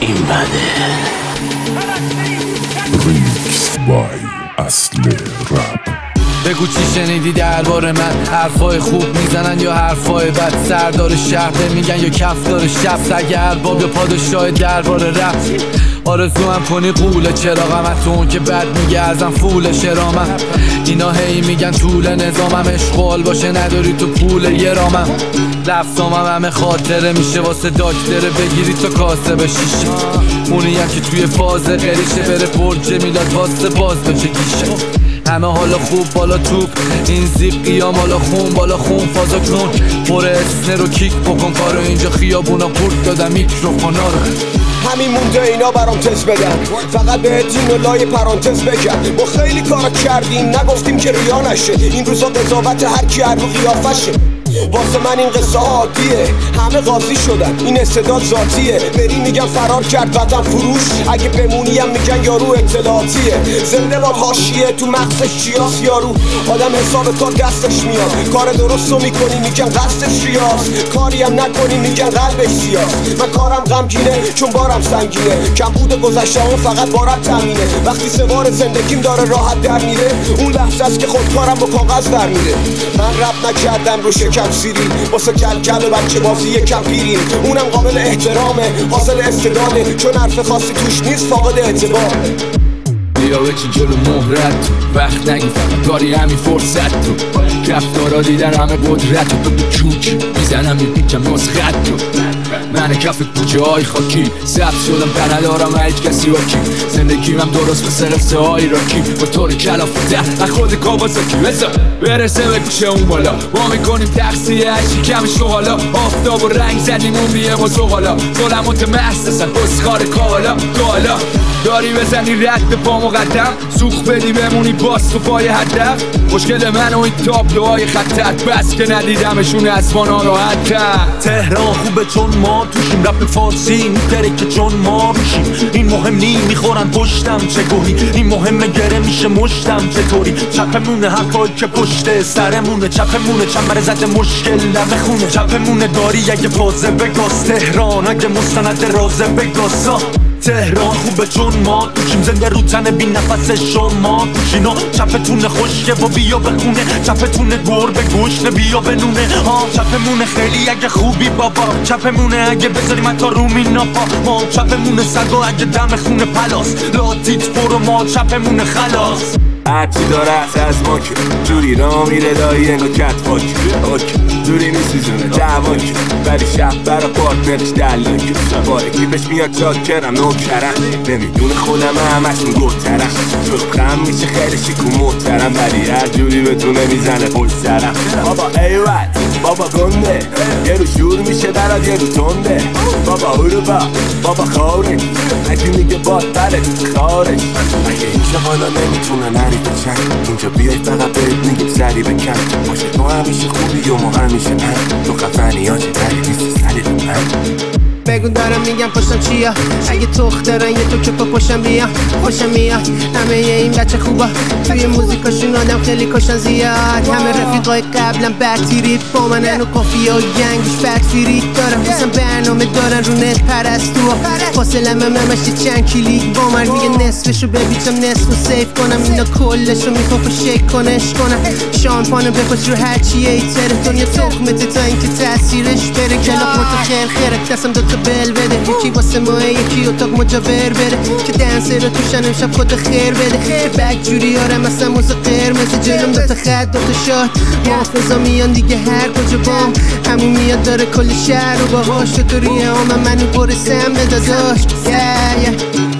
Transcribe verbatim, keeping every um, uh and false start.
این بده. ریکس بای اصل رپ. بگو چی شنیدی درباره من، حرفای خوب میزنن یا حرفای بد، سردار شهر میگن یا کفدار شب، سگ ارباب یا پادشاه درباره رپ. آرزو هم کنی قوله چراغم، تو اون که بد میگه ازم فول شرامم. اینا هی میگن طول نظامم، اشغال باشه نداری تو پول یه رامم. لفظامم همه خاطره میشه واسه داکتره، بگیری تو کاسه به شیشه. اونی هم که توی فاز قریشه بره برج میلاد واسه باز بشه گیشه. همه حالا خوب بالا توپ، این زیق قیام حالا خون بالا خون فازا کن. پر اسنه رو کیک بکن کارو اینجا خیابونا پورت دادم میکروفونا رو. همین مونده اینا برام تست بدن، فقط بهت این لای پرانتز بگم. ما خیلی کارا کردیم نگفتیم که ریا نشه، این روزا قضاوت هر کی هر رو قیافشه. واسه من این قصه عادیه، همه قاضی شدن این استعداد ذاتیه. بری میگن فرار کرد وطن فروش، اگه بمونیم میگن یارو اطلاعاتیه. زنده باد حاشیه تو مغزش چیاس یارو، آدم حساب کار دستش میاد. کار درستو میکنی میگن قصدش ریاض، کاری هم نکنی میگن قلبش سیاست. من کارم غمگینه چون بارم سنگینه، کم بوده گذشته اون فقط بارم تامینه. وقتی سوار زندگیم داره راحت در میره، اون لحظه است که خودکارم با کاغذ در میره. من رپ نکردم رو شکم سیرین، واسه کل کل بچه بازی یکم پیرین. اونم قابل احترامه حاصل استعداده، چون حرف خاصی توش نیست فاقد اعتباره. بیا بچین جلو مهرت تو، وقت نگی فقط داری همین فرصت تو. رفتارا دیدن همه قدرت تو، تو چوک میزنم میپیچم نسخت تو. من کف کوچه های خاکی ثبت شدم در ندارم هیچ کسی واکی. زندگیم هم درست مثل قصه های راکی، با طور کلافته از خود کاواساکی. بزا برسه به کوچه اون بالا، ما میکنیم تقصیه هشی کمش رو حالا. آفتاب و رنگ زدیم اون بیه ما زغالا، ظلمات محسسن بسخار کالا. تو حالا داری بزنی رد به پا مقدم، سوخ بدی بمونی باز تو پای هدف. مشکل من و این تابلوهای خطت، بس که ندیدمشون اسمان ها راحت‌تر. تهران خوبه چون ما توشیم، رپ فارسی میتره که چون ما میشیم. این مهم نی میخورن پشتم چه گوهی، این مهمه گره میشه مشتم چطوری. چپمونه حرفایی که پشت سرمونه، چپمونه چنبر زده مشکل لبه خونه. چپمونه داری اگه بازه بگاز، تهران اگه مستند رازه بگاز. تهران خوبه چون ما توشیم، زنده رو تن بی نفس شما توشینا. چپتونه خشکه و بیا بخونه، چپتونه گربه گوشت بیا بنونه. ها چپمونه خیلی اگه خوبی بابا، چپمونه اگه بذاریم حتی رو میناپا. ما چپمونه سگا اگه دم خونه پلاس، لاتیت برو ما چپمونه خلاص. هرچی داره از ما که جوری را میره دایی انگا کت پاک اوک جوری میسیزونه جوان که ولی شب برا پارتنرش دلن که باره کی بهش میاد چاکرم نوکرم. نمیدونه خودم همشون گفترم، شلوخم میشه خیلی شیک و محترم، ولی هر جوری بتونه میزنه پشت سرم. بابا ایوت بابا گنده، یه رو شور میشه برات یه رو تنده. بابا اروپا بابا خارج، اگه میگه باد بله خارج. اگه اینجا حالا نمیتونه نری بچن، اینجا بیای فقط بهت میگیم سری بکن. باشه تو همیشه خوبی و ما همیشه هم، تو خفنی ها چه تری نیستی سری بکن. بگو دارم میگم پشتم چیا، اگه تخترن یه تو که پا پشتم بیا خوشم میاد. همه این بچه خوبا توی موزیکاشون آدم خیلی کشن زیاد. همه رفیقای قبلم بد تیرید با منن و کافیه و گنگش بد فیرید دارم. بسن برنامه دارن رو نت پرستو، فاصلم هم همشی چند کلیک با من. میگه نصفشو ببیچم نصف و سیف کنم، اینا کلشو میخوام شیک کنش کنم. شامپانو بپاش رو هرچی ایتره، دنیا تخمته تا اینکه تاثیرش بره. کلاق مت خیر خیره دستم دوتا بل بده، یکی واسه ماه یکی اتاق مجاور بره. که دنسه رو توشن امشب خود خیر بده. که بک جوری آرم مثلا موز قرمز، جلوم دوتا خط دوتا شاد. محافظا میان دیگه هر کجا بام، همون میاد داره کل شهر رو باهاش. چطوریه آمم منو برسم به داداش. yeah, yeah.